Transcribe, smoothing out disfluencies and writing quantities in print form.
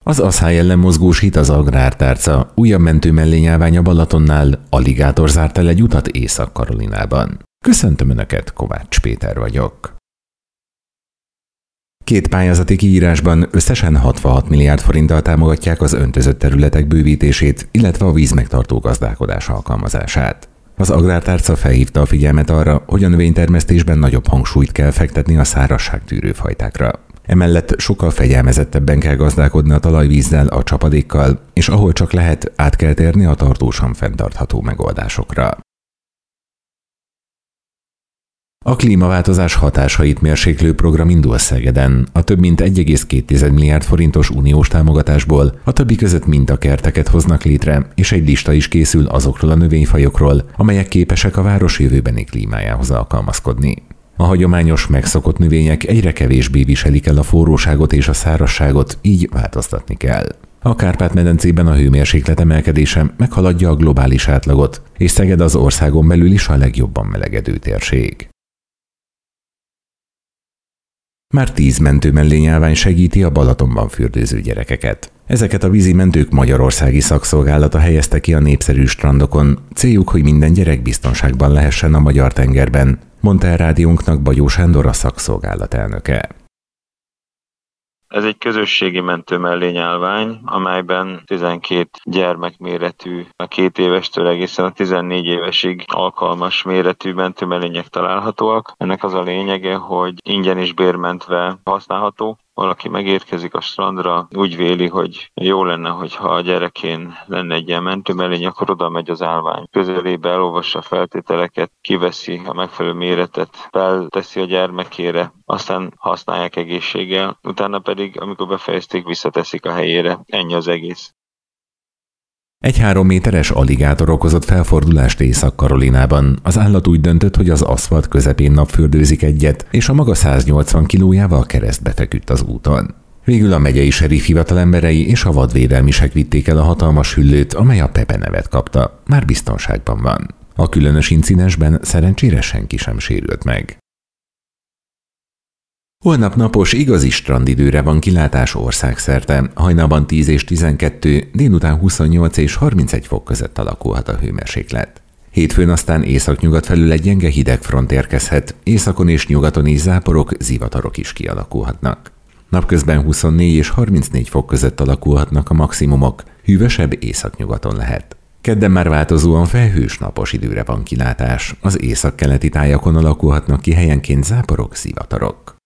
Az asszály ellen mozgósít az Agrártárca, újabb mentőmellényelvány a Balatonnál, aligátor zárt el egy utat Észak-Karolinában. Köszöntöm Önöket, Kovács Péter vagyok. 2 pályázati kiírásban összesen 66 milliárd forinttal támogatják az öntözött területek bővítését, illetve a vízmegtartó gazdálkodás alkalmazását. Az Agrártárca felhívta a figyelmet arra, hogy a növénytermesztésben nagyobb hangsúlyt kell fektetni a szárazságtűrő fajtákra. Emellett sokkal fegyelmezettebben kell gazdálkodni a talajvízzel, a csapadékkal, és ahol csak lehet, át kell térni a tartósan fenntartható megoldásokra. A klímaváltozás hatásait mérséklő program indul Szegeden. A több mint 1,2 milliárd forintos uniós támogatásból a többi között mintakerteket hoznak létre, és egy lista is készül azokról a növényfajokról, amelyek képesek a város jövőbeni klímájához alkalmazkodni. A hagyományos, megszokott növények egyre kevésbé viselik el a forróságot és a szárazságot, így változtatni kell. A Kárpát-medencében a hőmérséklet emelkedése meghaladja a globális átlagot, és Szeged az országon belül is a legjobban melegedő térség. Már 10 mentőmellényelvány segíti a Balatonban fürdőző gyerekeket. Ezeket a vízi mentők magyarországi szakszolgálata helyezte ki a népszerű strandokon. Céljuk, hogy minden gyerek biztonságban lehessen a magyar tengerben, mondta el rádiónknak Bagyó Sándor, a szakszolgálat elnöke. Ez egy közösségi mentőmellényelvány, amelyben 12 gyermekméretű, a 2 évestől egészen a 14 évesig alkalmas méretű mentőmellények találhatóak. Ennek az a lényege, hogy ingyen és bérmentve használható. Valaki megérkezik a strandra, úgy véli, hogy jó lenne, hogyha a gyerekén lenne egy ilyen mentőmellény, akkor oda megy az állvány közelébe, elolvassa a feltételeket, kiveszi a megfelelő méretet, felteszi a gyermekére, aztán használják egészséggel, utána pedig, amikor befejezték, visszateszik a helyére. Ennyi az egész. Egy 3 méteres aligátor okozott felfordulást Észak-Karolinában. Az állat úgy döntött, hogy az aszfalt közepén napfürdőzik egyet, és a maga 180 kilójával keresztbe feküdt az úton. Végül a megyei seriff hivatal emberei és a vadvédelmisek vitték el a hatalmas hüllőt, amely a Pepe nevet kapta. Már biztonságban van. A különös incidensben szerencsére senki sem sérült meg. Holnap napos, igazi strandidőre van kilátás országszerte, hajnalban 10 és 12, délután 28 és 31 fok között alakulhat a hőmérséklet. Hétfőn aztán északnyugat felül egy gyenge hidegfront érkezhet, északon és nyugaton is záporok, zivatarok is kialakulhatnak. Napközben 24 és 34 fok között alakulhatnak a maximumok, hűvösebb északnyugaton lehet. Kedden már változóan felhős napos időre van kilátás, az északkeleti tájakon alakulhatnak ki helyenként záporok, zivatarok.